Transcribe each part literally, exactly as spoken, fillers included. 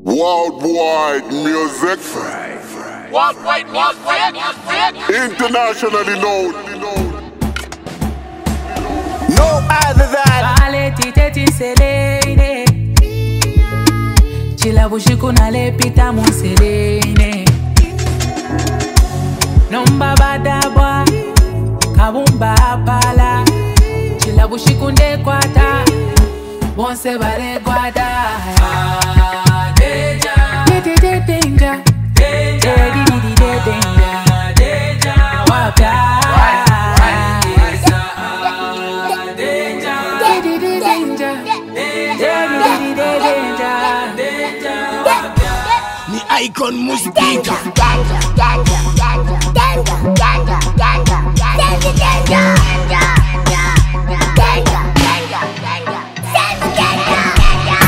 Worldwide music. Worldwide music. Internationally known. No other than Vale titeti selene Chila bushiku na lepita muselene Nomba badabwa Kabumba apala Chila bushiku nde kwata Bonse bare gwada Ah, deja Deja Deja Deja Deja Deja Wapya ni icon musipika Ganja, ganja, ganja, ganja, ganja, ganja, ganja, ganja, ganja, ganja, ganja, ganja, send the ganja, ganja,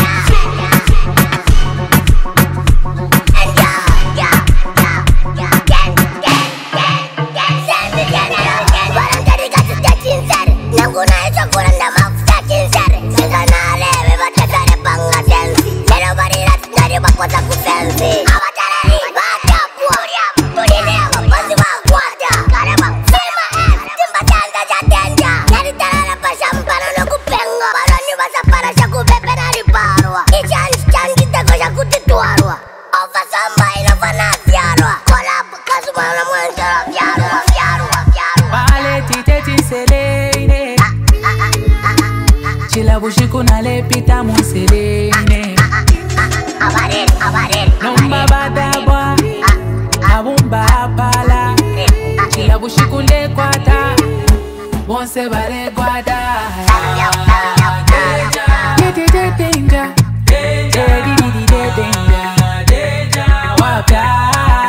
ganja, ganja, ganja, ganja, send the ganja. Barang dari kasus cacing sari, nangkuna itu kurang damak cacing sari. Sekarang lebe baca dari pengasensi, lero bari rat dari bakota ku fancy. Awatarari baca buah, turi leva pasti baguada. Karena firma es, jembatan saja tenda. Dari tanah pasang para no ku penga, para ni basa para shaku pepe nari parwa. Ichan ichan kita ko shaku tituarwa. Ova samba ina fana fiarwa. Kola bukasu mana muentara fiarwa, fiarwa, fiarwa. Vale titeti selene Chila bushiku na lepita muselene Abarir, abarir, Nomba badabwa Kabumba apala Chila bushiku nde kwata Bonse bare gwada Deja Deja Deja Deja Deja Deja Wapya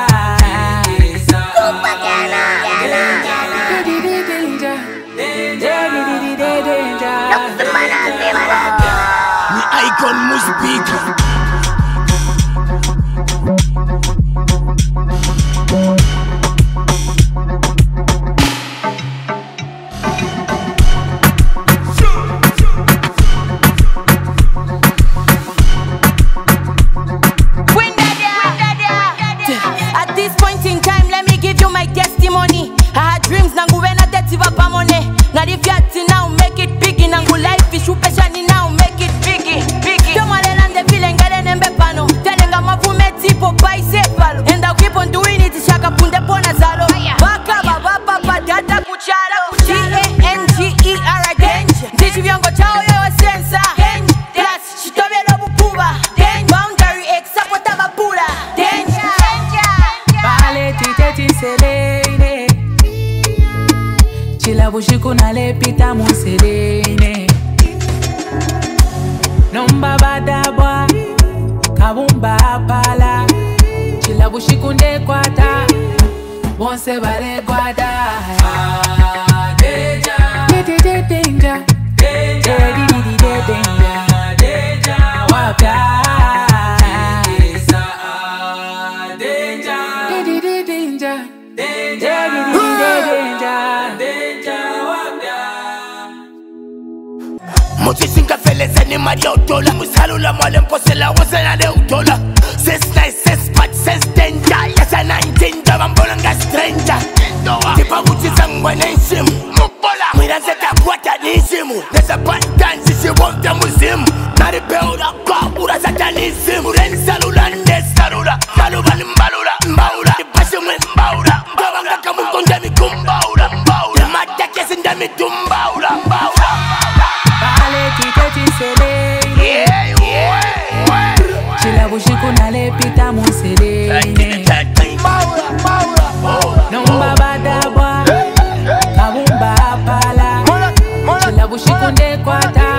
ni icon musipika At this point in time, let me give you my testimony. I had dreams, nangu wena deti wapamone. Now if you now make it biggie, nangu life is super shiny now, make it biggie, biggie. Don't want to feeling garen and bepano. Telling a mafume tipo paise palo. And I'll keep on doing it, shaka punde pona zalo. Baka baba papa data kuchalo. G A N G E R I danger. Digi vyango chao yo sensa. Plus, shitobe lo bukuba. Boundary X, sapota babula. Danger. Vale titeti selene Chila bushiku na lepita muselene Nomba badabwa Kabumba apala Chila bushiku nde kwata Bonse bare gwada Ah, deja Deja Deja Deja Deja Deja Wapya Motisinga feleze ni Maria Utola Musalula mwale mposela wazana de Utola Since nice, since bad, since danger Yes a nineteen, java mbonanga stranger Tipa uchiza ngwane nsimu Mubola Mwira zeta kwata nisimu Neza bantanzi si wonte muzimu Naripeura kwa ura zata nisimu Ren salula nde salula Maluba ni mbalula, mbaula Ipashi mwe mbaula Mbawa ngaka mkonde mikumbaula, mbaula Imata kesi ndami tumbaula, mbaula Vale titeti selene Chila bushiku na lepita muselene Nomba badabwa Kabumba apala Chila bushiku nde kwata